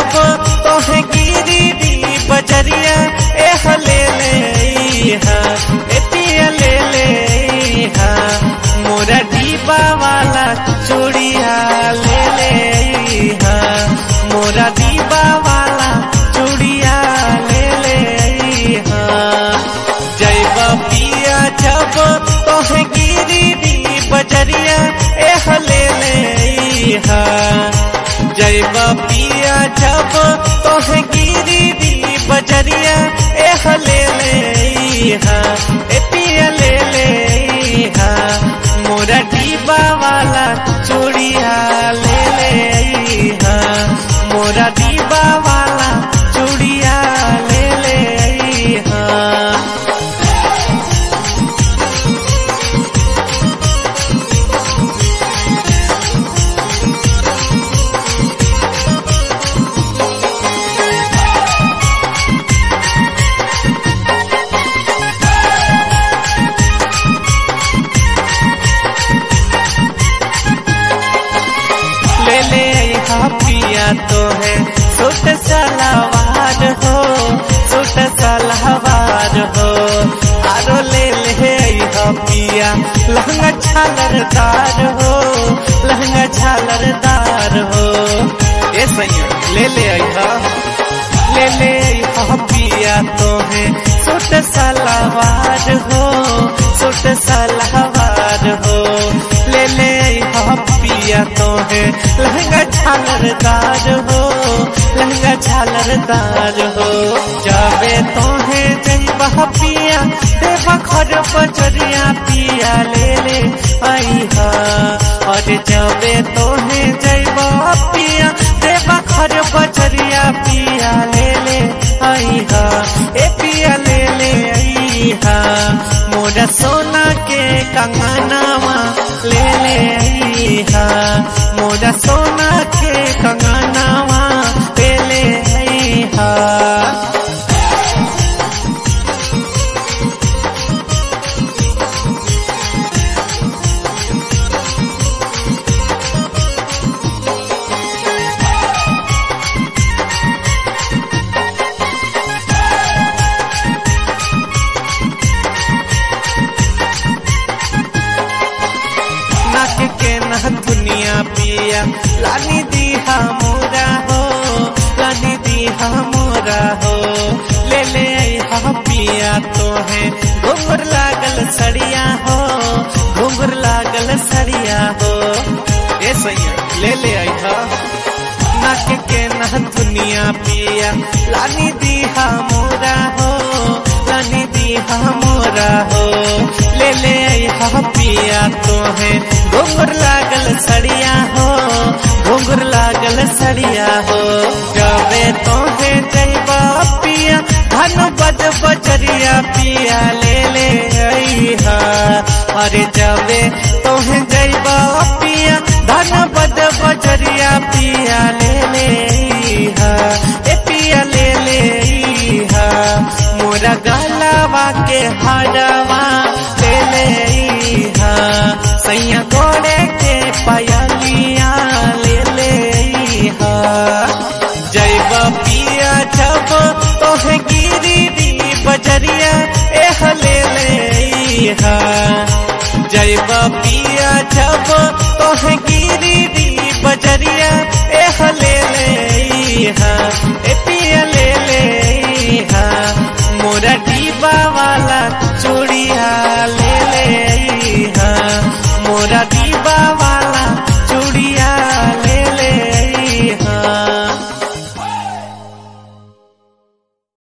जब तोहे गिरी बजरिया एह ले हा ए पिया ले हा मोरा डीबा वाला चूड़िया ले हा मोरा डीबा वाला चूड़िया ले हा जैब पिया जब तोहे गिरी बजरिया एह ले हा जैब पिया जब तोहे गिरी बजरिया एह ले हा ए पिया ले हा मोरा डीबा वाला चूड़िया ले हा मोरा डीबा वाला चूड़िया ले हा पिया तो है सूट सलवार हो सूट सलवार हो आरो ले पिया लहंगा झालरदार हो लहंगा झालरदार हो ये सही ले पिया तो है सूट सलवार हो सूट सलवार हो ले पिया तो है लहंगा झालरदार हो लहंगा झालरदार हो जावे तो है जैबा पिया देवा घर बजरिया पिया ले आई हा और जावे तो है जैबा पिया देवा घर बजरिया पिया ले आई हा ए पिया ले आई हा मोरा सोना के कंगनावा ले आई हा मोरा सोना के कंगनावा ले आई हा दुनिया पिया लानी दीहा मोरा हो लानी दीहा मोरा हो ले हा पिया तो है घुंघर लागल सड़िया हो घुंघर लागल सड़िया हो ये सही ले आई हा नाक के न दुनिया पिया लानी दीहा मोरा हो लानी दीहा मोरा हो ले आई हा पिया तो है घुंघर लागल सड़िया हो घुंघर लागल सड़िया हो जावे तो है जैबा पिया धन बद बजरिया पिया ले आई हा अरे जावे तो है जैबा पिया धन बद बजरिया पिया ले हा ए पिया ले हा मोरा गलावा के हारवा ले हा सैया गोड़े के पयलिया ले हा जैब पिया जब तोहे गिरी बजरिया एह ले हा जैब पिया जब तोहे गिरी बजरिया एह ले हा ए पिया ले हा मोरा डीबा वाला